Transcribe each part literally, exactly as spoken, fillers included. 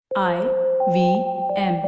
I V M.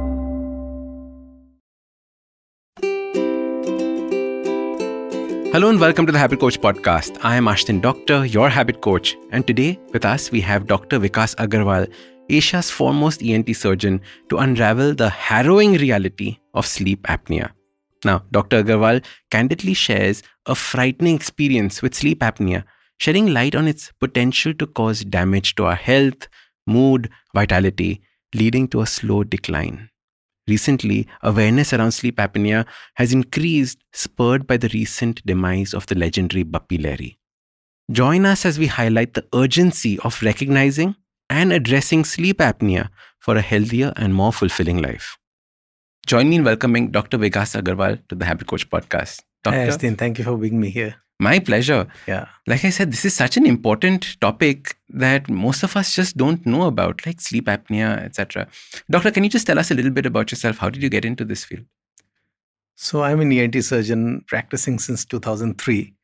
Hello and welcome to the Habit Coach podcast. I am Ashdin Doctor, your habit coach. And today with us, we have Doctor Vikas Agarwal, Asia's foremost E N T surgeon, to unravel the harrowing reality of sleep apnea. Now, Doctor Agarwal candidly shares a frightening experience with sleep apnea, shedding light on its potential to cause damage to our health, mood, vitality, leading to a slow decline. Recently, awareness around sleep apnea has increased, spurred by the recent demise of the legendary Bappi Lahiri. Join us as we highlight the urgency of recognizing and addressing sleep apnea for a healthier and more fulfilling life. Join me in welcoming Doctor Vikas Agarwal to the Habit Coach podcast. Doctor, Hi, Ashdin. Thank you for bringing me here. My pleasure. Yeah. Like I said, this is such an important topic that most of us just don't know about, like sleep apnea, et cetera. Doctor, can you just tell us a little bit about yourself? How did you get into this field? So I'm an E N T surgeon practicing since two thousand three.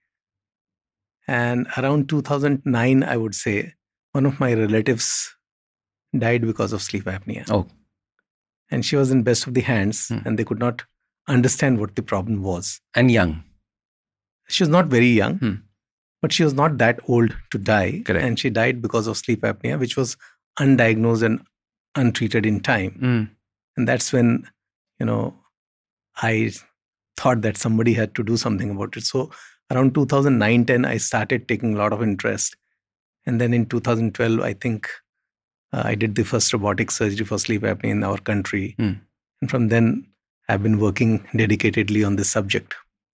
And around two thousand nine, I would say, one of my relatives died because of sleep apnea. Oh. And she was in best of the hands Hmm. and they could not understand what the problem was. And young. She was not very young, Hmm. but she was not that old to die. Correct. And she died because of sleep apnea, which was undiagnosed and untreated in time. Mm. And that's when, you know, I thought that somebody had to do something about it. So around two thousand nine ten, I started taking a lot of interest. And then in two thousand twelve, I think uh, I did the first robotic surgery for sleep apnea in our country. Mm. And from then, I've been working dedicatedly on this subject.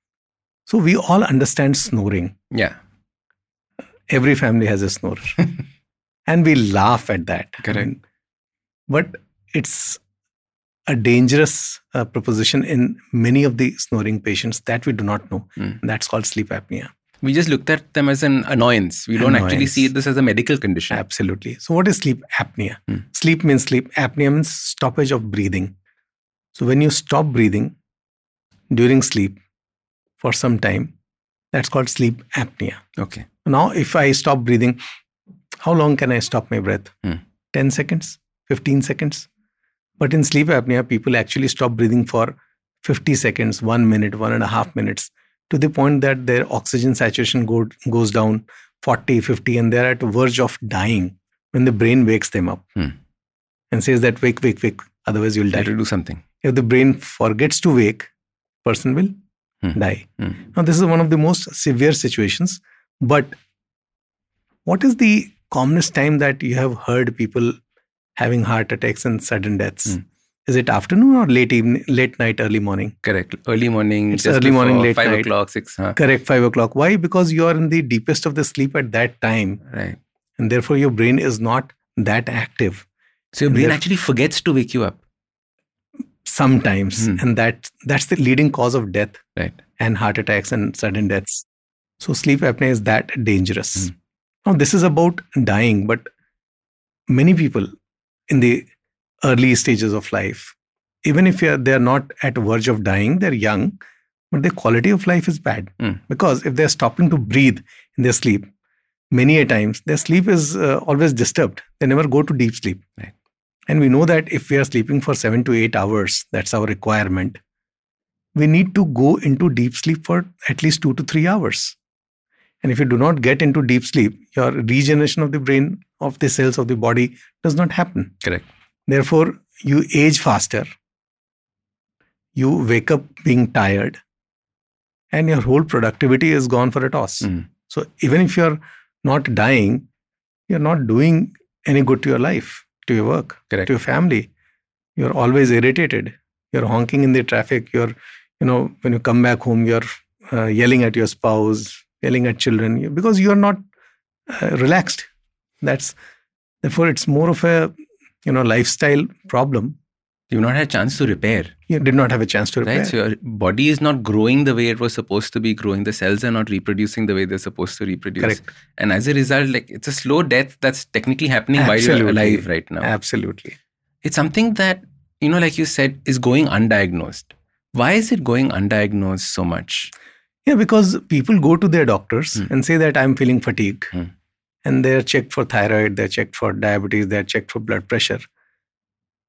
So we all understand snoring. Yeah. Every family has a snorer. And we laugh at that. Correct. I mean, but it's a dangerous uh, proposition in many of the snoring patients that we do not know. Mm. And that's called sleep apnea. We just looked at them as an annoyance. We don't actually Annoyance. see this as a medical condition. Absolutely. So what is sleep apnea? Hmm. Sleep means sleep. Apnea means stoppage of breathing. So when you stop breathing during sleep for some time, that's called sleep apnea. Okay. Now, if I stop breathing, how long can I stop my breath? Hmm. ten seconds, fifteen seconds. But in sleep apnea, people actually stop breathing for fifty seconds, one minute, one and a half minutes, to the point that their oxygen saturation go, goes down forty, fifty, and they're at the verge of dying when the brain wakes them up Hmm. and says that wake, wake, wake, otherwise you'll Try die. to do something. If the brain forgets to wake, person will Hmm. die. Hmm. Now, this is one of the most severe situations. But what is the commonest time that you have heard people having heart attacks and sudden deaths? Hmm. Is it afternoon or late evening, late night, early morning? Correct. Early morning. It's just early morning, before late Five night. o'clock, six. Huh? Correct, five o'clock. Why? Because you are in the deepest of the sleep at that time, Right. and therefore your brain is not that active So your And brain theref- actually forgets to wake you up. sometimes, Hmm. and that that's the leading cause of death Right. and heart attacks and sudden deaths. So sleep apnea is that dangerous. Hmm. Now, this is about dying, but many people in the early stages of life, even if you're- they're not at verge of dying, they're young, but their quality of life is bad. Hmm. Because if they're stopping to breathe in their sleep, many a times their sleep is uh, always disturbed. They never go to deep sleep. Right. And we know that if we are sleeping for seven to eight hours, that's our requirement. We need to go into deep sleep for at least two to three hours. And if you do not get into deep sleep, your regeneration of the brain, of the cells of the body does not happen. Correct. Therefore, you age faster. You wake up being tired. And your whole productivity is gone for a toss. Mm. So even if you're not dying, you're not doing any good to your life, to your work, Correct. to your family. You're always irritated. You're honking in the traffic. You're, you know, when you come back home, you're uh, yelling at your spouse, yelling at children, you- because you're not uh, relaxed. That's therefore it's more of a, you know, lifestyle problem. You've not had a chance to repair. You did not have a chance to repair. Right. So your body is not growing the way it was supposed to be growing. The cells are not reproducing the way they're supposed to reproduce. Correct. And as a result, like it's a slow death that's technically happening while you're Absolutely. alive right now. Absolutely. It's something that, you know, like you said, is going undiagnosed. Why is it going undiagnosed so much? Yeah, because people go to their doctors Hmm. and say that I'm feeling fatigued. Hmm. And they're checked for thyroid, they're checked for diabetes, they're checked for blood pressure.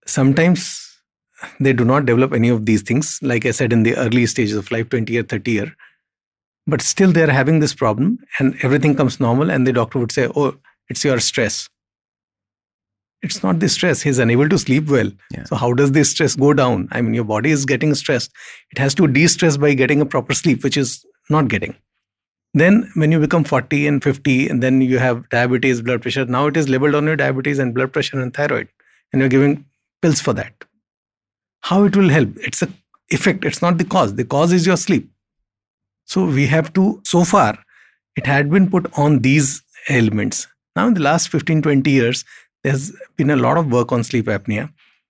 sometimes they do not develop any of these things, like I said, in the early stages of life, twenty or thirty year. But still they're having this problem and everything comes normal and the doctor would say, oh, it's your stress. It's not the stress. He's unable to sleep well. Yeah. So how does this stress go down? I mean, your body is getting stressed. It has to de-stress by getting a proper sleep, which is not getting. Then when you become forty and fifty and then you have diabetes, blood pressure, now it is labeled on your diabetes and blood pressure and thyroid. And you're giving pills for that. How it will help? It's a effect. It's not the cause. The cause is your sleep. So we have to, so far, it had been put on these ailments. Now in the last fifteen, twenty years, there's been a lot of work on sleep apnea.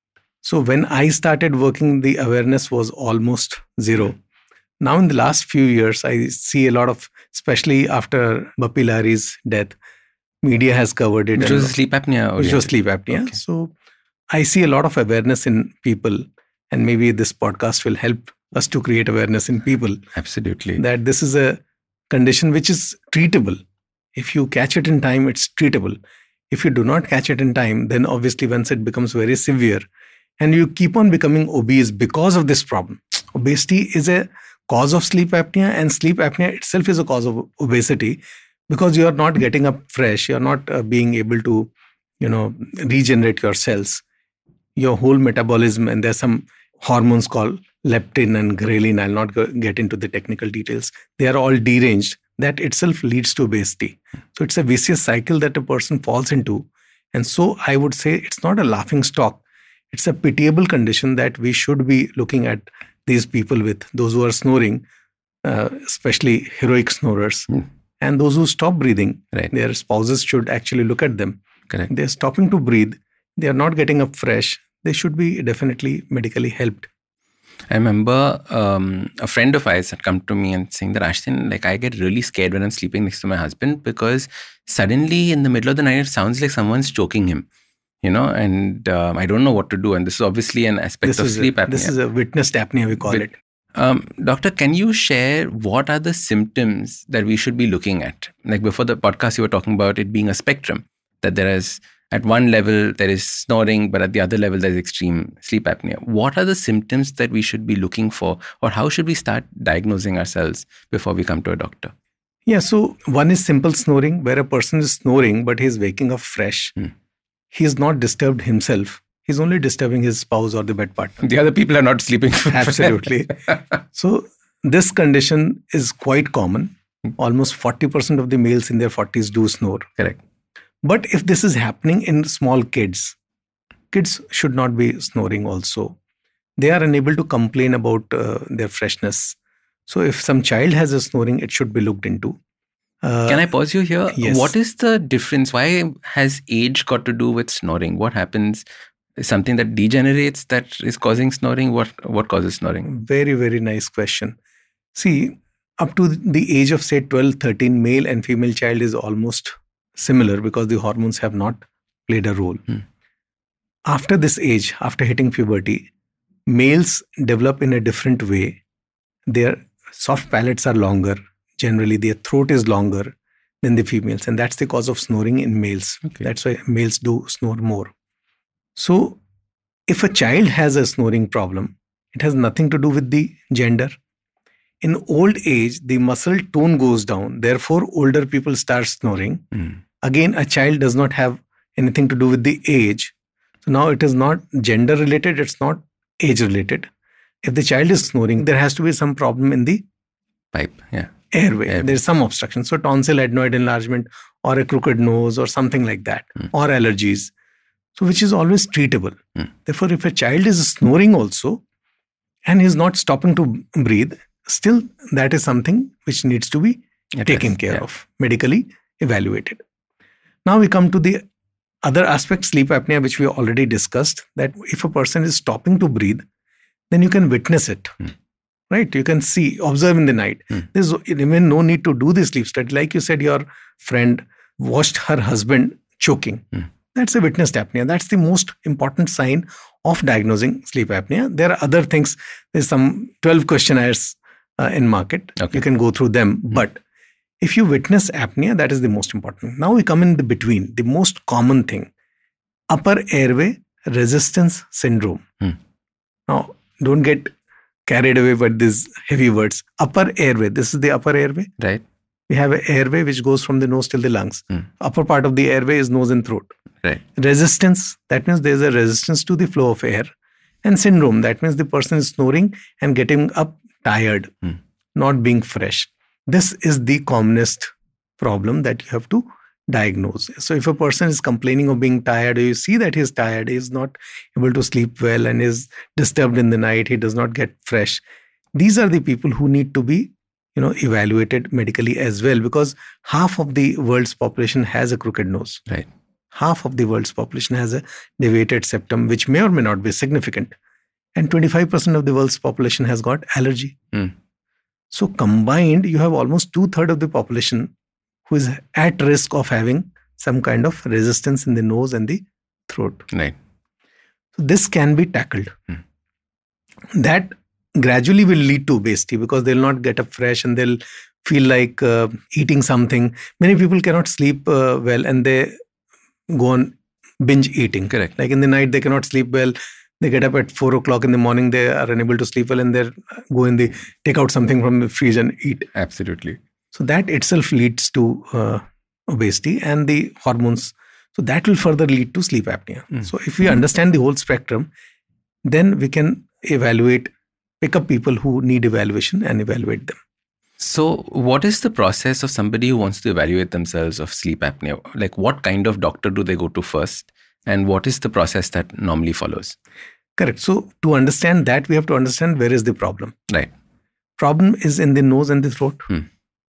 So when I started working, the awareness was almost zero. Now in the last few years, I see a lot of, especially after Bappi Lahiri's death, media has covered it. Which was sleep apnea? Which was sleep apnea. Okay. So I see a lot of awareness in people, and maybe this podcast will help us to create awareness in people. Absolutely. That this is a condition which is treatable. If you catch it in time, it's treatable. If you do not catch it in time, then obviously once it becomes very severe and you keep on becoming obese because of this problem. Obesity is a cause of sleep apnea, and sleep apnea itself is a cause of obesity because you are not getting up fresh. You're not uh, being able to, you know, regenerate your cells. Your whole metabolism, and there's some hormones called leptin and ghrelin. I'll not go, get into the technical details. They are all deranged. That itself leads to obesity. So it's a vicious cycle that a person falls into. And so I would say it's not a laughing stock. It's a pitiable condition that we should be looking at these people with, those who are snoring, uh, especially heroic snorers, mm. and those who stop breathing. Right. Their spouses should actually look at them. Correct. They're stopping to breathe. They are not getting up fresh. They should be definitely medically helped. I remember um, a friend of ours had come to me and saying that, Ashton, like I get really scared when I'm sleeping next to my husband because suddenly in the middle of the night, it sounds like someone's choking him, you know, and um, I don't know what to do. And this is obviously an aspect this of is sleep a, apnea. This is a witnessed apnea, we call Wit- it. Um, doctor, can you share what are the symptoms that we should be looking at? Like before the podcast, you were talking about it being a spectrum, that there is at one level, there is snoring, but at the other level, there is extreme sleep apnea. What are the symptoms that we should be looking for, or how should we start diagnosing ourselves before we come to a doctor? Yeah, so one is simple snoring, where a person is snoring, but he's waking up fresh. Hmm. He's not disturbed himself. He's only disturbing his spouse or the bed partner. The other people are not sleeping. Absolutely. So this condition is quite common. Almost forty percent of the males in their forties do snore. Correct. But if this is happening in small kids, kids should not be snoring also. They are unable to complain about uh, their freshness. So if some child has a snoring, it should be looked into. Uh, Can I pause you here? Yes. What is the difference? Why has age got to do with snoring? What happens? Is something that degenerates that is causing snoring? What what causes snoring? Very, very nice question. See, up to the age of say twelve, thirteen, male and female child is almost similar because the hormones have not played a role. Hmm. After this age, after hitting puberty, males develop in a different way. Their soft palates are longer. Generally, their throat is longer than the females. And that's the cause of snoring in males. Okay. That's why males do snore more. So, if a child has a snoring problem, it has nothing to do with the gender. In old age, the muscle tone goes down. Therefore, older people start snoring. Mm. Again, a child does not have anything to do with the age. So now it is not gender related. It's not age related. If the child is snoring, there has to be some problem in the pipe, yeah, airway. airway. There's some obstruction. So tonsil adenoid enlargement or a crooked nose or something like that, mm. or allergies. So which is always treatable. Mm. Therefore, if a child is snoring also and is not stopping to breathe, still that is something which needs to be it taken is, care yeah. of, medically evaluated. Now we come to the other aspect, sleep apnea, which we already discussed, that if a person is stopping to breathe, then you can witness it, mm. right? You can see, observe in the night. Mm. There's even no need to do the sleep study. Like you said, your friend watched her husband choking. Mm. That's a witnessed apnea. That's the most important sign of diagnosing sleep apnea. There are other things. There's some twelve questionnaires uh, in market. Okay. You can go through them. Mm. But if you witness apnea, that is the most important. Now we come in the between. The most common thing, upper airway resistance syndrome. Hmm. Now, don't get carried away by these heavy words. Upper airway. This is the upper airway. Right. We have an airway which goes from the nose till the lungs. Hmm. Upper part of the airway is nose and throat. Right. Resistance, that means there's a resistance to the flow of air. And syndrome, that means the person is snoring and getting up tired, Hmm. not being fresh. This is the commonest problem that you have to diagnose. So if a person is complaining of being tired, or you see that he's tired, he's not able to sleep well and is disturbed in the night, he does not get fresh. These are the people who need to be, you know, evaluated medically as well, because half of the world's population has a crooked nose. Right. Half of the world's population has a deviated septum, which may or may not be significant. And twenty-five percent of the world's population has got allergy. Mm. So combined, you have almost two-thirds of the population who is at risk of having some kind of resistance in the nose and the throat. Right. So this can be tackled. Mm. That gradually will lead to obesity because they'll not get up fresh and they'll feel like uh, eating something. Many people cannot sleep uh, well and they go on binge eating. Correct. Like in the night, they cannot sleep well. They get up at four o'clock in the morning. They are unable to sleep well and they go in the, take out something from the fridge and eat. Absolutely. So that itself leads to uh, obesity and the hormones. So that will further lead to sleep apnea. Mm. So if we understand the whole spectrum, then we can evaluate, pick up people who need evaluation and evaluate them. So what is the process of somebody who wants to evaluate themselves of sleep apnea? Like what kind of doctor do they go to first? And what is the process that normally follows? Correct. So to understand that, we have to understand where is the problem. Right. Problem is in the nose and the throat. Hmm.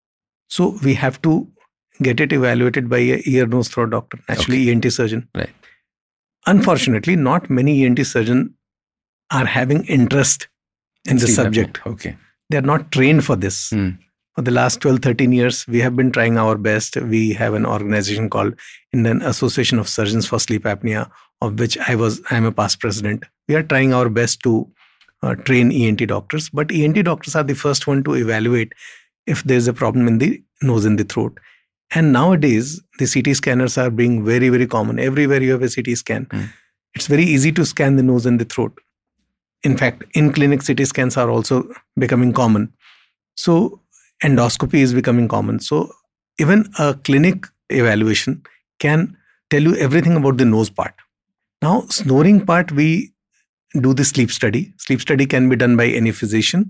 So we have to get it evaluated by a ear, nose, throat doctor, actually Okay. E N T surgeon. Right. Unfortunately, not many E N T surgeons are having interest in the Sleep subject. apnea. Okay. They are not trained for this. Hmm. For the last twelve, thirteen years, we have been trying our best. We have an organization called Indian Association of Surgeons for Sleep Apnea, of which I was, I am a past president. We are trying our best to uh, train E N T doctors, but E N T doctors are the first one to evaluate if there's a problem in the nose and the throat. And nowadays, the C T scanners are being very, very common. Everywhere you have a C T scan. Mm. It's very easy to scan the nose and the throat. In fact, in-clinic C T scans are also becoming common. So endoscopy is becoming common. So even a clinic evaluation can tell you everything about the nose part. Now, snoring part, we do the sleep study. Sleep study can be done by any physician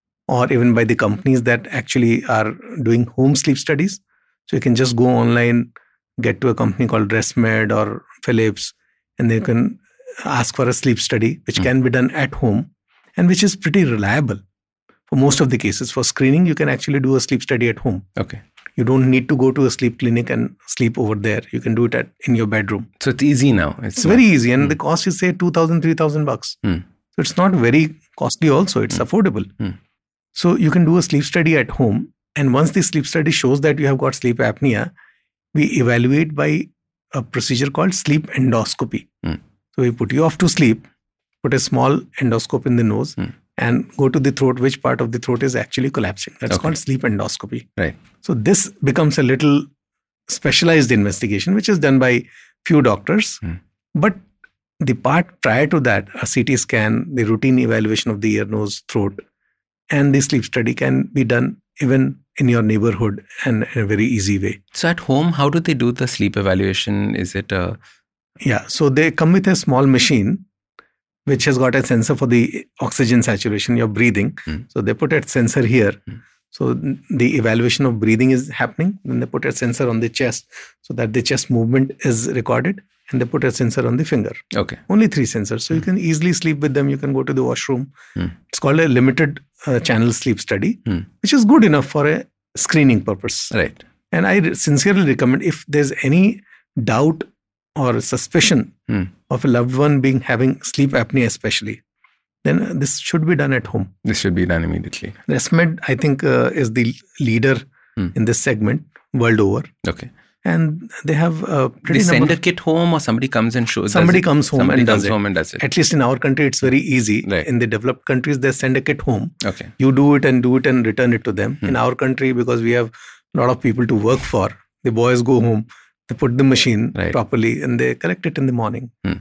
or even by the companies that actually are doing home sleep studies. So you can just go online, get to a company called RestMed or Philips, and they can ask for a sleep study, which mm. can be done at home and which is pretty reliable. For most of the cases, for screening, you can actually do a sleep study at home. Okay. You don't need to go to a sleep clinic and sleep over there. You can do it at in your bedroom. So it's easy now. It's, it's very easy. And mm. the cost is say two thousand, three thousand bucks. Mm. So it's not very costly also. It's mm. affordable. Mm. So you can do a sleep study at home. And once the sleep study shows that you have got sleep apnea, we evaluate by a procedure called sleep endoscopy. Mm. So we put you off to sleep, put a small endoscope in the nose, mm. and go to the throat, which part of the throat is actually collapsing. That's okay. called sleep endoscopy. Right. So this becomes a little specialized investigation, which is done by few doctors. Mm. But the part prior to that, a C T scan, the routine evaluation of the ear, nose, throat, and the sleep study can be done even in your neighborhood and in a very easy way. So at home, how do they do the sleep evaluation? Is it a... Yeah, so they come with a small machine which has got a sensor for the oxygen saturation, your breathing. Mm. So they put a sensor here. Mm. So the evaluation of breathing is happening. Then they put a sensor on the chest so that the chest movement is recorded. And they put a sensor on the finger. Okay. Only three sensors. So mm. you can easily sleep with them. You can go to the washroom. Mm. It's called a limited uh, channel sleep study, mm. which is good enough for a screening purpose. Right. And I sincerely recommend, if there's any doubt or suspicion mm. of a loved one being having sleep apnea especially, then this should be done at home. This should be done immediately. RestMed, I think, uh, is the leader mm. in this segment world over. Okay. And they have a pretty They send number a kit home or somebody comes and shows Somebody comes home somebody and comes does it. home and does it. At least in our country, it's very easy. Right. In the developed countries, they send a kit home. Okay. You do it and do it and return it to them. Hmm. In our country, because we have a lot of people to work for, the boys go home, they put the machine right. properly and they collect it in the morning. Hmm.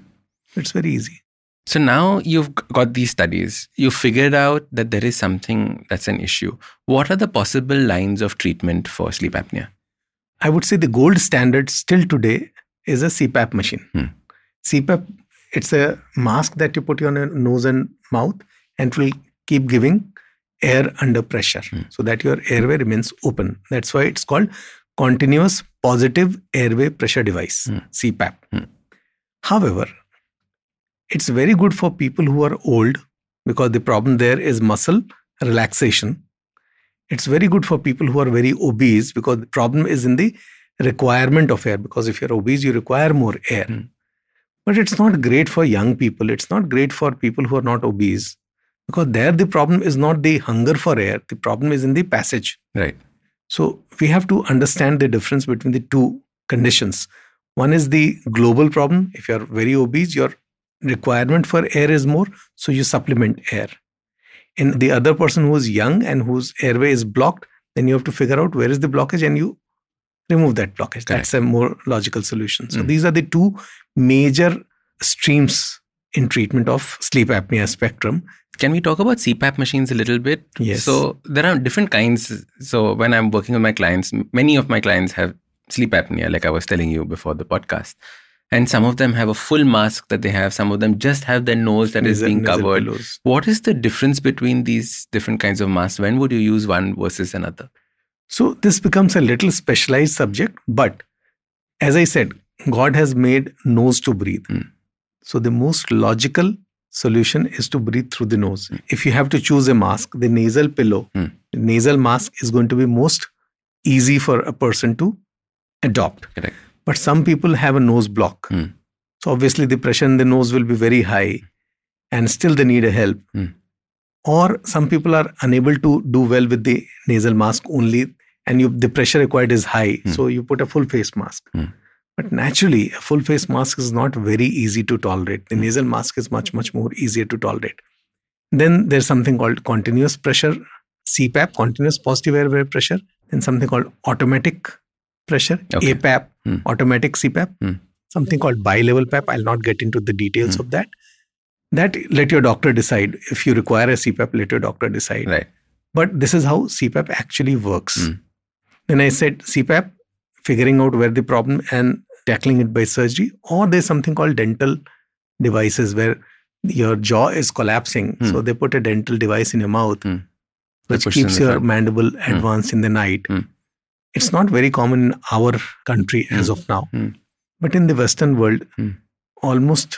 It's very easy. So now you've got these studies. You've figured out that there is something that's an issue. What are the possible lines of treatment for sleep apnea? I would say the gold standard still today is a C PAP machine. Hmm. C PAP, it's a mask that you put on your nose and mouth, and it will keep giving air under pressure Hmm. so that your airway remains open. That's why it's called continuous positive airway pressure device, Hmm. C PAP. Hmm. However, it's very good for people who are old because the problem there is muscle relaxation. It's very good for people who are very obese because the problem is in the requirement of air, because if you're obese, you require more air. Mm. But it's not great for young people. It's not great for people who are not obese, because there the problem is not the hunger for air. The problem is in the passage. Right. So we have to understand the difference between the two conditions. One is the global problem. If you're very obese, your requirement for air is more, so you supplement air. In the other person who is young and whose airway is blocked, then you have to figure out where is the blockage and you remove that blockage. Correct. That's a more logical solution. So Mm. these are the two major streams in treatment of sleep apnea spectrum. Can we talk about C PAP machines a little bit? Yes. So there are different kinds. So when I'm working with my clients, many of my clients have sleep apnea, like I was telling you before the podcast. And some of them have a full mask that they have. Some of them just have their nose that is Nasal- being nasal covered. pillows. What is the difference between these different kinds of masks? When would you use one versus another? So this becomes a little specialized subject, but as I said, God has made nose to breathe. Mm. So the most logical solution is to breathe through the nose. Mm. If you have to choose a mask, the nasal pillow, Mm. the nasal mask is going to be most easy for a person to adopt. Correct. But some people have a nose block. Mm. So obviously the pressure in the nose will be very high and still they need a help. Mm. Or some people are unable to do well with the nasal mask only, and you, the pressure required is high. Mm. So you put a full face mask. Mm. But naturally, a full face mask is not very easy to tolerate. The nasal mask is much, much more easier to tolerate. Then there's something called continuous pressure, C PAP, continuous positive airway pressure. Then something called automatic pressure, Okay. A PAP, Mm. automatic C PAP. Mm. Something called bi-level PAP. I'll not get into the details Mm. of that. That let your doctor decide. If you require a C PAP, let your doctor decide. Right. But this is how C PAP actually works. Mm. Then I said C PAP, figuring out where the problem and tackling it by surgery, or there's something called dental devices where your jaw is collapsing. Mm. So they put a dental device in your mouth, Mm. They which push it in keeps the your front. mandible advanced in the night. Mm. It's not very common in our country as Mm. of now. Mm. But in the Western world, Mm. almost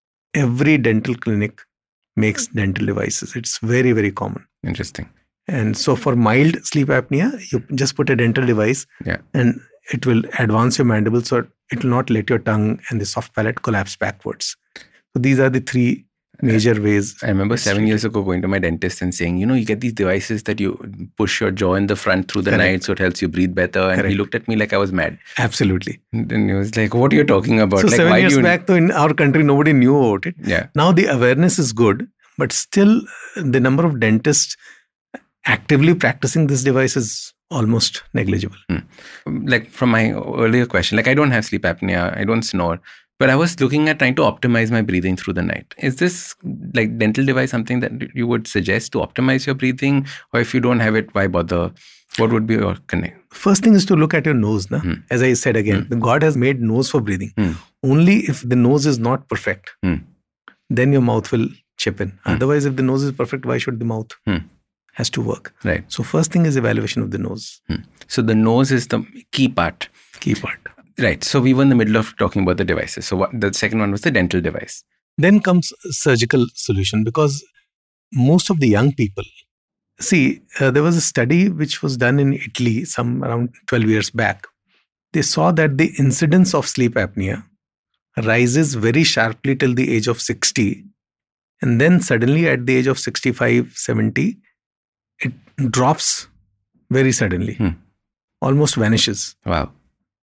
every dental clinic makes dental devices. It's very, very common. Interesting. And so for mild sleep apnea, you just put a dental device Yeah. and it will advance your mandible so it will not let your tongue and the soft palate collapse backwards. So these are the three major ways. I remember it's seven treated. years ago going to my dentist and saying, you know, you get these devices that you push your jaw in the front through the Correct. night so it helps you breathe better. And he Correct. looked at me like I was mad. Absolutely. And then he was like, what are you talking about? So like, seven why years do you... back, though, in our country, nobody knew about it. Yeah. Now the awareness is good, but still the number of dentists actively practicing this device is almost negligible. Like from my earlier question, like I don't have sleep apnea, I don't snore, but I was looking at trying to optimize my breathing through the night. Is this like dental device something that you would suggest to optimize your breathing? Or if you don't have it, why bother? What would be your connect? First thing is to look at your nose. Na? Hmm. As I said again, the God has made nose for breathing. Hmm. Only if the nose is not perfect, Hmm. then your mouth will chip in. Hmm. Otherwise, if the nose is perfect, why should the mouth Hmm. has to work? Right. So first thing is evaluation of the nose. Hmm. So the nose is the key part. Key part. Right. So we were in the middle of talking about the devices. So what, the second one was the dental device. Then comes surgical solution, because most of the young people, see, uh, there was a study which was done in Italy some around twelve years back. They saw that the incidence of sleep apnea rises very sharply till the age of sixty. And then suddenly at the age of sixty-five, seventy, it drops very suddenly, Hmm. almost vanishes. Wow.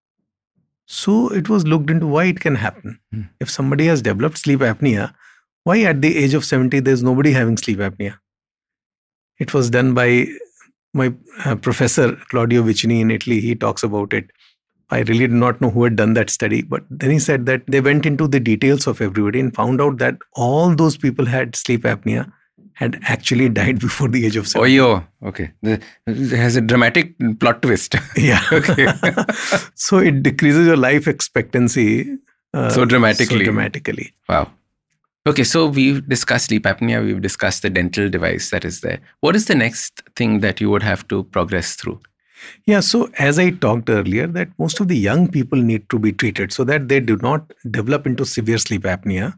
So it was looked into why it can happen. Hmm. If somebody has developed sleep apnea, why at the age of seventy there's nobody having sleep apnea? It was done by my uh, professor Claudio Vicini in Italy. He talks about it. I really do not know who had done that study, but then he said that they went into the details of everybody and found out that all those people had sleep apnea had actually died before the age of seventy. Oh, yo. Okay. The, it has a dramatic plot twist. Yeah. Okay. So it decreases your life expectancy uh, so dramatically. So dramatically. Wow. Okay, so we've discussed sleep apnea. We've discussed the dental device that is there. What is the next thing that you would have to progress through? Yeah, so as I talked earlier, that most of the young people need to be treated so that they do not develop into severe sleep apnea.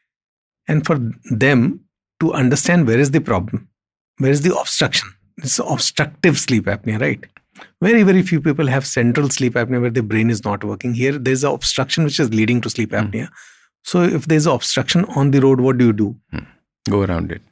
And for them to understand where is the problem, where is the obstruction. It's obstructive sleep apnea, right? Very, very few people have central sleep apnea where the brain is not working. Here, there's an obstruction which is leading to sleep apnea. Mm. So if there's an obstruction on the road, what do you do? Mm. Go around it.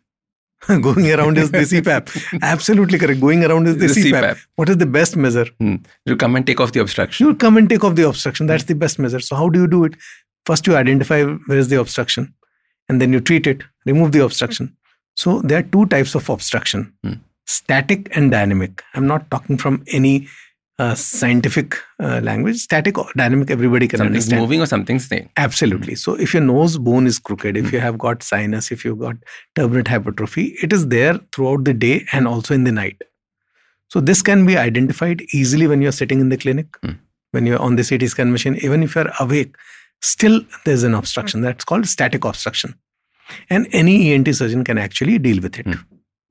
Going around is the C PAP. Absolutely correct. Going around is the, the C PAP. C PAP. What is the best measure? Hmm. You come and take off the obstruction. You come and take off the obstruction. That's the best measure. So how do you do it? First, you identify where is the obstruction, and then you treat it, remove the obstruction. So there are two types of obstruction, hmm. static and dynamic. I'm not talking from any uh, scientific uh, language. Static or dynamic, everybody can something's understand. Moving or something's staying. Absolutely. So if your nose bone is crooked, if mm. you have got sinus, if you've got turbinate hypertrophy, it is there throughout the day and also in the night. So this can be identified easily when you're sitting in the clinic, mm. when you're on the C T scan machine, even if you're awake, still there's an obstruction. That's called static obstruction. And any E N T surgeon can actually deal with it. Mm.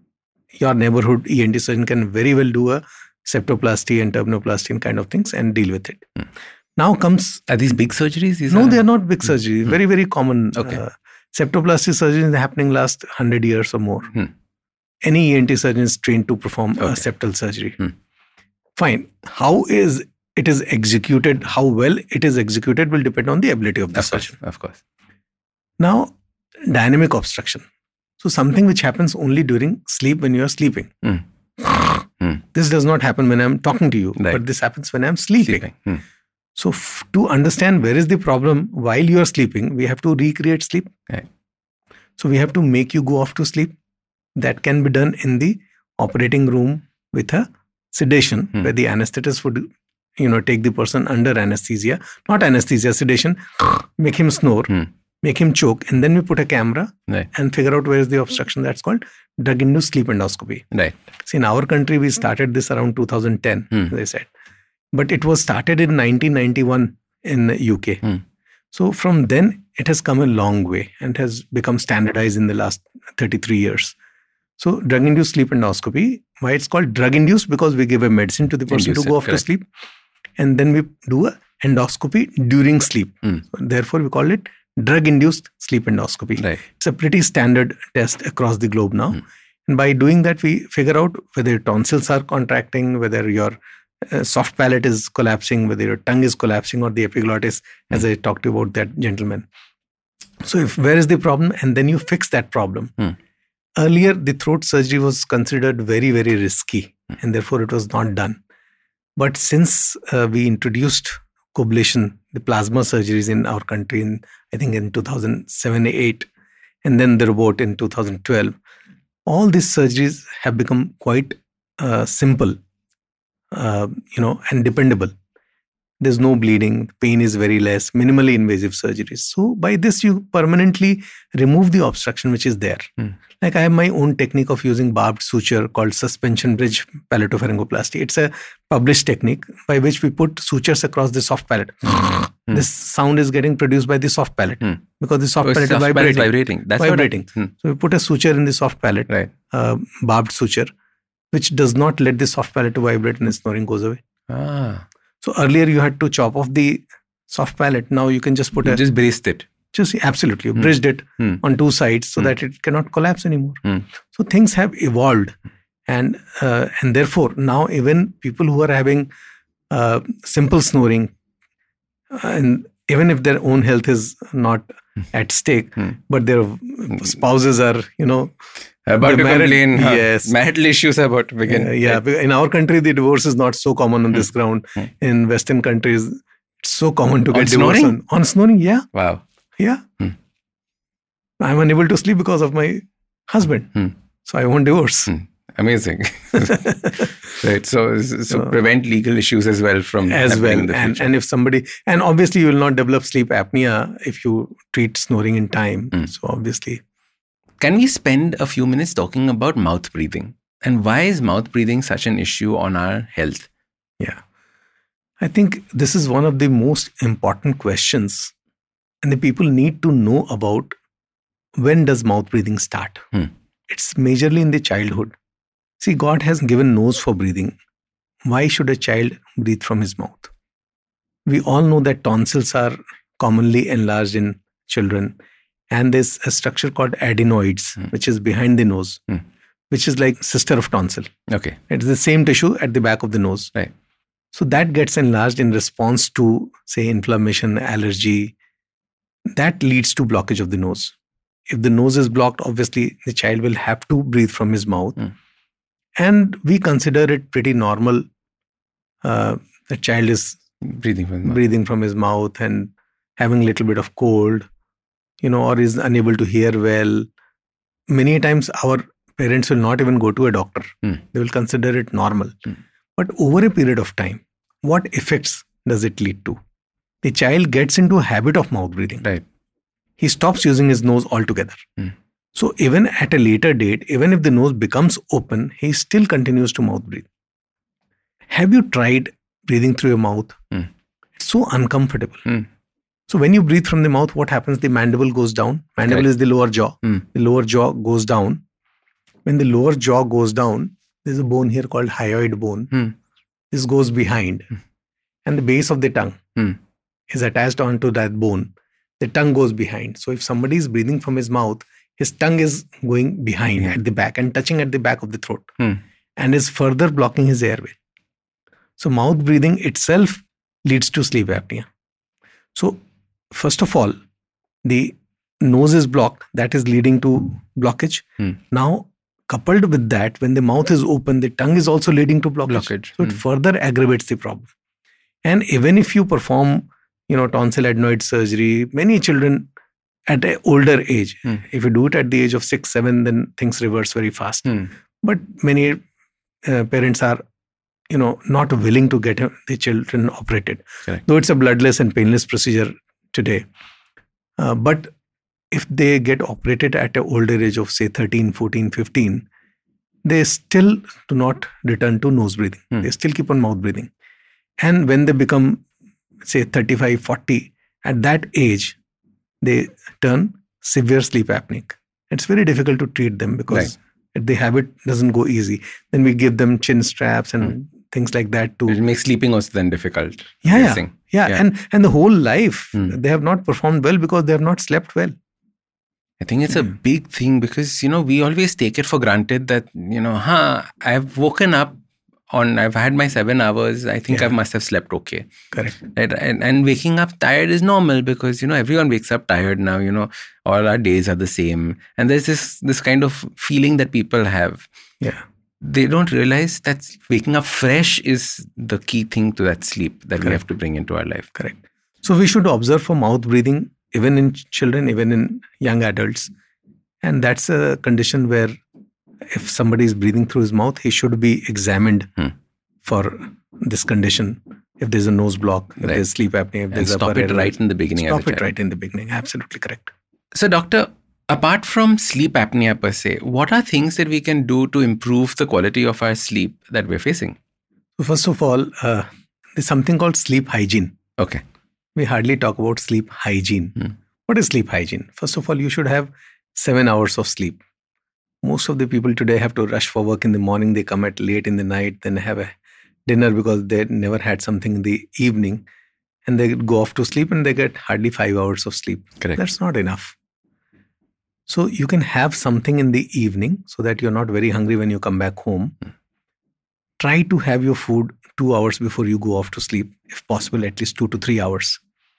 Your neighborhood E N T surgeon can very well do a septoplasty and turbinoplasty and kind of things and deal with it. Hmm. Now comes... Are these big surgeries? These no, are... they are not big surgeries. Hmm. Very, very common. Okay. Uh, septoplasty surgery is happening last one hundred years or more. Hmm. Any E N T surgeon is trained to perform okay. a septal surgery. Hmm. Fine. How is it is executed, how well it is executed will depend on the ability of the of surgeon. Course, of course. Now, dynamic obstruction. So something which happens only during sleep when you are sleeping. Hmm. Hmm. This does not happen when I'm talking to you, right. but this happens when I'm sleeping. sleeping. Hmm. So f- to understand where is the problem while you are sleeping, we have to recreate sleep. Right. So we have to make you go off to sleep. That can be done in the operating room with a sedation, hmm. where the anesthetist would, you know, take the person under anesthesia, not anesthesia, sedation, make him snore, hmm. make him choke, and then we put a camera right. and figure out where is the obstruction. That's called drug-induced sleep endoscopy. Right. See, in our country, we started this around two thousand ten, hmm. they said. But it was started in nineteen ninety-one in the U K. Hmm. So from then, it has come a long way and has become standardized in the last thirty-three years. So drug-induced sleep endoscopy, why it's called drug-induced? Because we give a medicine to the person Induce to go off correct. to sleep. And then we do a endoscopy during sleep. Hmm. So therefore, we call it drug-induced sleep endoscopy. Right. It's a pretty standard test across the globe now. Hmm. And by doing that, we figure out whether your tonsils are contracting, whether your uh, soft palate is collapsing, whether your tongue is collapsing, or the epiglottis, hmm. as I talked about that gentleman. So if where is the problem? And then you fix that problem. Hmm. Earlier, the throat surgery was considered very, very risky, hmm. and therefore it was not done. But since uh, we introduced coblation, the plasma surgeries in our country, in I think in two thousand seven eight, and then the robot in two thousand twelve, all these surgeries have become quite uh, simple, uh, you know, and dependable. There's no bleeding, pain is very less, minimally invasive surgeries. So by this, you permanently remove the obstruction which is there. Mm. Like I have my own technique of using barbed suture called suspension bridge palatopharyngoplasty. It's a published technique by which we put sutures across the soft palate. Mm. This sound is getting produced by the soft palate mm. because the soft oh, palate soft is vibrating. Palate is vibrating. That's vibrating. What I, mm. So we put a suture in the soft palate, right. uh, barbed suture, which does not let the soft palate to vibrate and the snoring goes away. Ah. So earlier you had to chop off the soft palate. Now you can just put you a... Just braced it. Just absolutely. You mm. bridged it mm. on two sides so mm. that it cannot collapse anymore. Mm. So things have evolved. And uh, and therefore now even people who are having uh, simple snoring, uh, and even if their own health is not mm. at stake, mm. but their spouses are, you know... About to married, complain. Huh? Yes. Marital issues are about to begin. Uh, yeah. Right. In our country, the divorce is not so common on mm. this ground. Mm. In Western countries, it's so common to on get snoring? divorced. On, on snoring, yeah. Wow. Yeah. Mm. I'm unable to sleep because of my husband. Mm. So I want divorce. Mm. Amazing. Right. So, so So- prevent legal issues as well from as happening well. in the And, future. and if somebody, and obviously you will not develop sleep apnea if you treat snoring in time. Mm. So obviously, Can we spend a few minutes talking about mouth breathing? And why is mouth breathing such an issue on our health? yeah. I think this is one of the most important questions. And the people need to know about when does mouth breathing start? Hmm. It's majorly in the childhood. See, God has given nose for breathing. Why should a child breathe from his mouth? We all know that tonsils are commonly enlarged in children. And there's a structure called adenoids, Hmm. which is behind the nose, Hmm. which is like sister of tonsil. Okay. It's the same tissue at the back of the nose. Right. So that gets enlarged in response to, say, inflammation, allergy. That leads to blockage of the nose. If the nose is blocked, obviously the child will have to breathe from his mouth. Mm. And we consider it pretty normal. Uh, the child is Breathing from the mouth. breathing from his mouth and having a little bit of cold, you know, or is unable to hear well. Many times our parents will not even go to a doctor. Mm. They will consider it normal. Mm. But over a period of time, what effects does it lead to? The child gets into a habit of mouth breathing. Right. He stops using his nose altogether. Mm. So even at a later date, even if the nose becomes open, he still continues to mouth breathe. Have you tried breathing through your mouth? Mm. It's so uncomfortable. Mm. So when you breathe from the mouth, what happens? The mandible goes down. Mandible Correct. is the lower jaw. Mm. The lower jaw goes down. When the lower jaw goes down, there's a bone here called hyoid bone. Mm. This goes behind. Mm. And the base of the tongue Mm. is attached onto that bone. The tongue goes behind. So if somebody is breathing from his mouth, his tongue is going behind Yeah. at the back and touching at the back of the throat Mm. and is further blocking his airway. So mouth breathing itself leads to sleep apnea. So first of all, the nose is blocked. That is leading to blockage. Hmm. Now, coupled with that, when the mouth is open, the tongue is also leading to blockage. Blockage. So it Hmm. further aggravates the problem. And even if you perform, you know, tonsil adenoid surgery, many children at an older age, Hmm. if you do it at the age of six, seven, then things reverse very fast. Hmm. But many uh, parents are, you know, not willing to get uh, the children operated. Correct. Though it's a bloodless and painless procedure today. Uh, but if they get operated at an older age of, say, thirteen, fourteen, fifteen, they still do not return to nose breathing. Hmm. They still keep on mouth breathing. And when they become, say, thirty-five, forty, at that age, they turn severe sleep apneic. It's very difficult to treat them because the habit doesn't go easy. Then we give them chin straps and Hmm. things like that to It makes sleeping also then difficult. Yeah, I'm yeah. guessing. Yeah, Yeah. and and the whole life Hmm. they have not performed well because they have not slept well. I think it's a Hmm. big thing because, you know, we always take it for granted that, you know, huh, I've woken up on, I've had my seven hours. I think I Yeah. must have slept okay. Correct. Right? And, and waking up tired is normal because, you know, everyone wakes up tired now, you know, all our days are the same. And there's this, this kind of feeling that people have. Yeah. They don't realize that waking up fresh is the key thing to that sleep that we Correct. have to bring into our life. Correct. So we should observe for mouth breathing even in children, even in young adults. And that's a condition where if somebody is breathing through his mouth, he should be examined Hmm. for this condition. If there's a nose block, if Right. there's sleep apnea, if And there's stop upper it airway. right in the beginning. as a Stop it child. right in the beginning. Absolutely correct. So, doctor, apart from sleep apnea per se, what are things that we can do to improve the quality of our sleep that we're facing? So first of all, uh, there's something called sleep hygiene. Okay. We hardly talk about sleep hygiene. Hmm. What is sleep hygiene? First of all, you should have seven hours of sleep. Most of the people today have to rush for work in the morning. They come at late in the night, then have a dinner because they never had something in the evening. And they go off to sleep and they get hardly five hours of sleep. Correct. That's not enough. So you can have something in the evening so that you're not very hungry when you come back home. Hmm. Try to have your food two hours before you go off to sleep. If possible, at least two to three hours.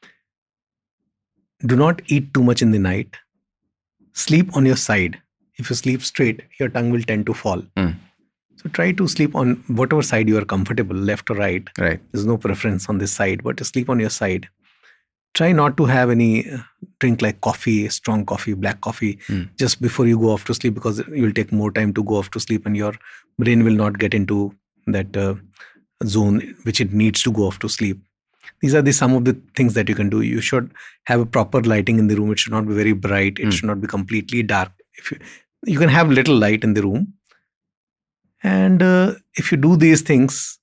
Do not eat too much in the night. Sleep on your side. If you sleep straight, your tongue will tend to fall. Mm. So try to sleep on whatever side you are comfortable, left or right. Right. There's no preference on this side, but to sleep on your side. Try not to have any uh, drink like coffee, strong coffee, black coffee, Mm. just before you go off to sleep, because you will take more time to go off to sleep and your brain will not get into that uh, zone which it needs to go off to sleep. These are the some of the things that you can do. You should have a proper lighting in the room. It should not be very bright. It Mm. should not be completely dark. If you, you can have little light in the room. And uh, if you do these things,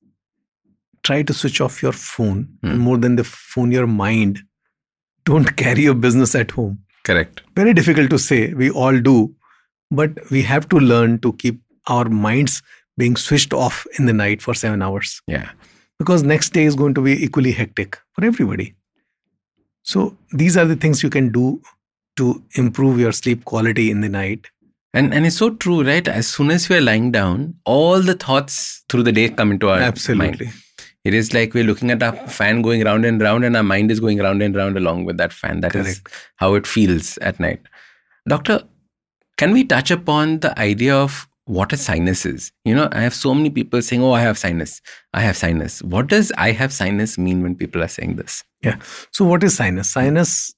try to switch off your phone. Mm. And more than the phone, your mind. Don't carry your business at home. Correct. Very difficult to say. We all do. But we have to learn to keep our minds being switched off in the night for seven hours. Yeah. Because next day is going to be equally hectic for everybody. So these are the things you can do to improve your sleep quality in the night. And and it's so true, right? As soon as we are lying down, all the thoughts through the day come into our Absolutely. mind. It is like we're looking at a fan going round and round, and our mind is going round and round along with that fan. That is Correct. how it feels at night. Doctor, can we touch upon the idea of what a sinus is? You know, I have so many people saying, oh, I have sinus. I have sinus. What does I have sinus mean when people are saying this? Yeah. So what is sinus? Sinus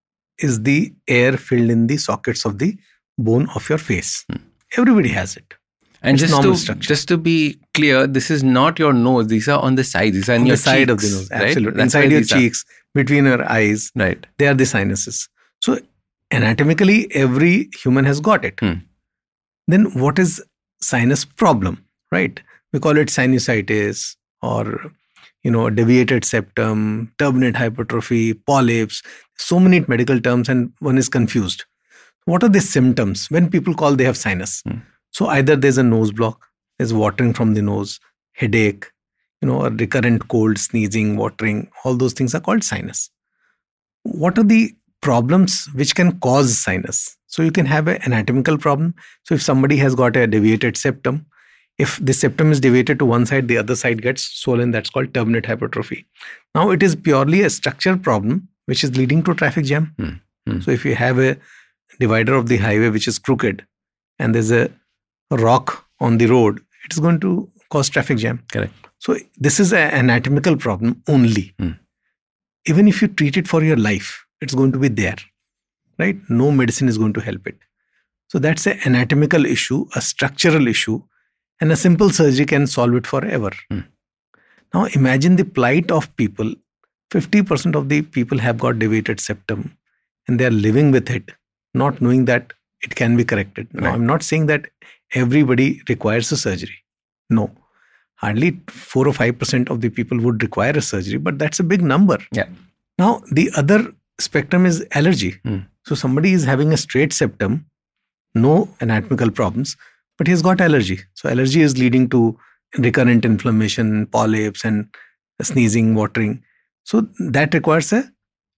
is the air filled in the sockets of the bone of your face. Hmm. Everybody has it. And It's just normal to, structure. just to be clear, this is not your nose. These are on the sides. These are in On your the side of the cheeks, nose. right? Absolutely. That's Inside where your these are. cheeks, between your eyes, Right. they are the sinuses. So anatomically, every human has got it. Hmm. Then what is sinus problem, right? We call it sinusitis or, you know, deviated septum, turbinate hypertrophy, polyps, so many medical terms and one is confused. What are the symptoms when people call they have sinus? Hmm. So either there's a nose block, there's watering from the nose, headache, you know, a recurrent cold, sneezing, watering, all those things are called sinus. What are the problems which can cause sinus? So you can have an anatomical problem. So if somebody has got a deviated septum, if the septum is deviated to one side, the other side gets swollen. That's called turbinate hypertrophy. Now it is purely a structural problem which is leading to traffic jam. Hmm. Hmm. So if you have a divider of the highway which is crooked and there's a rock on the road, it is going to cause traffic jam. Correct. So this is an anatomical problem only. Hmm. Even if you treat it for your life, it's going to be there, right? No medicine is going to help it. So that's an anatomical issue, a structural issue, and a simple surgery can solve it forever. Hmm. Now imagine the plight of people. fifty percent of the people have got deviated septum and they are living with it, not knowing that it can be corrected. Now, Right. I'm not saying that everybody requires a surgery. No. Hardly four or five percent of the people would require a surgery, but that's a big number. Yeah. Now, the other spectrum is allergy. Hmm. So somebody is having a straight septum, no anatomical problems, but he's got allergy. So allergy is leading to recurrent inflammation, polyps, and sneezing, watering. So that requires a,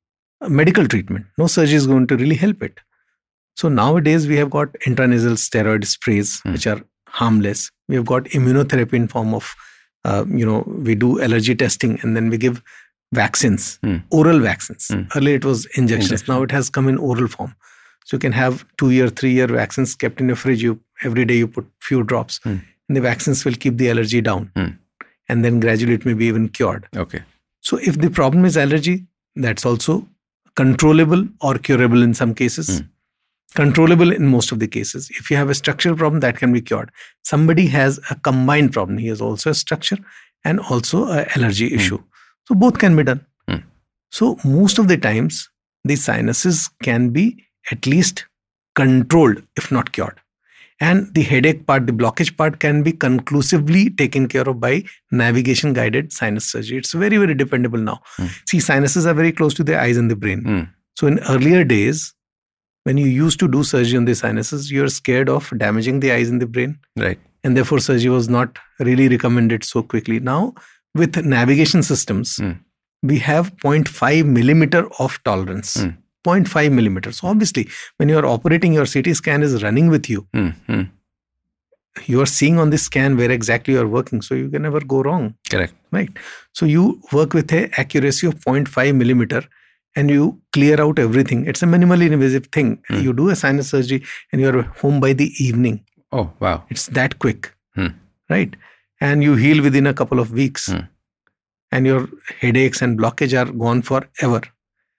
a medical treatment. No surgery is going to really help it. So nowadays we have got intranasal steroid sprays, Hmm. which are harmless. We have got immunotherapy in form of, uh, you know, we do allergy testing and then we give vaccines, Hmm. oral vaccines. Hmm. Earlier it was injections. Injection. Now it has come in oral form. So you can have two-year, three-year vaccines kept in your fridge. You every day you put few drops, Hmm. and the vaccines will keep the allergy down, Hmm. and then gradually it may be even cured. Okay. So if the problem is allergy, that's also controllable or curable in some cases. Hmm. Controllable in most of the cases. If you have a structural problem, that can be cured. Somebody has a combined problem. He has also a structure and also an allergy issue. So both can be done. Hmm. So most of the times, the sinuses can be at least controlled, if not cured. And the headache part, the blockage part can be conclusively taken care of by navigation guided sinus surgery. It's very, very dependable now. Hmm. See, sinuses are very close to the eyes and the brain. Hmm. So in earlier days, when you used to do surgery on the sinuses, you're scared of damaging the eyes and the brain. Right. And therefore, surgery was not really recommended so quickly. Now, with navigation systems, Hmm. we have zero point five millimeter of tolerance. Hmm. zero point five millimeters. So obviously, when you are operating, your C T scan is running with you. Hmm. Hmm. You are seeing on the scan where exactly you are working. So you can never go wrong, Correct. right? So you work with a accuracy of zero point five millimeter and you clear out everything. It's a minimally invasive thing. Hmm. You do a sinus surgery and you're home by the evening. Oh, wow. It's that quick, Hmm. right? And you heal within a couple of weeks. Hmm. And your headaches and blockage are gone forever.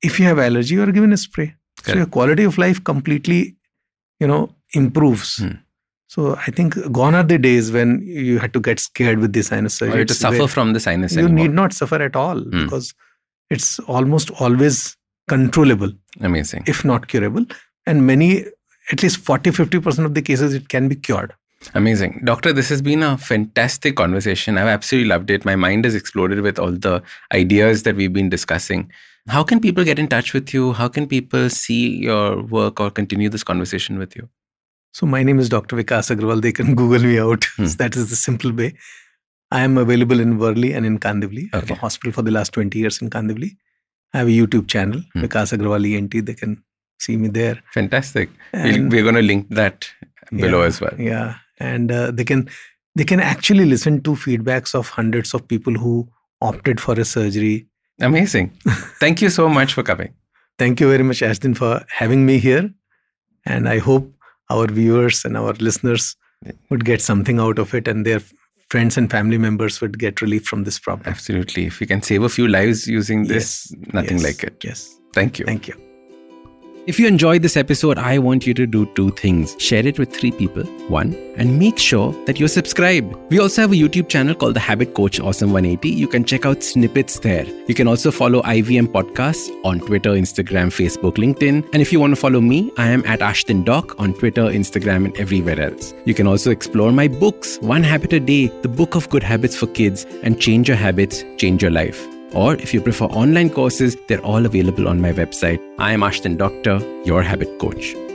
if you have allergy, you are given a spray. Correct. So your quality of life completely, you know, improves. Hmm. So I think gone are the days when you had to get scared with the sinus surgery. Or you have to suffer from the sinus You anymore. need not suffer at all Hmm. because it's almost always controllable, Amazing. if not curable. And many, at least forty to fifty percent of the cases, it can be cured. Amazing. Doctor, this has been a fantastic conversation. I've absolutely loved it. My mind has exploded with all the ideas that we've been discussing. How can people get in touch with you? How can people see your work or continue this conversation with you? So my name is Doctor Vikas Agarwal. They can Google me out. Hmm. So that is the simple way. I am available in Worli and in Kandivali. I have Okay. a hospital for the last twenty years in Kandivali. I have a YouTube channel, Hmm. Vikas Agarwal E N T. They can see me there. Fantastic. We'll, And- we're going to link that below Yeah, as well. Yeah, and uh, they can they can actually listen to feedbacks of hundreds of people who opted for a surgery. Amazing. Thank you so much for coming. Thank you very much, Ashdin, for having me here. And I hope our viewers and our listeners would get something out of it, and their friends and family members would get relief from this problem. Absolutely. If we can save a few lives using this, Yes, nothing yes, like it. Yes. Thank you. Thank you. If you enjoyed this episode, I want you to do two things. Share it with three people. One, and make sure that you're subscribed. We also have a YouTube channel called The Habit Coach Awesome one eighty. You can check out snippets there. You can also follow I V M Podcasts on Twitter, Instagram, Facebook, LinkedIn. And if you want to follow me, I am at Ashton Doc on Twitter, Instagram, and everywhere else. You can also explore my books, One Habit a Day, the book of good habits for kids, and Change Your Habits, Change Your Life. Or if you prefer online courses, they're all available on my website. I am Ashton Doctor, your habit coach.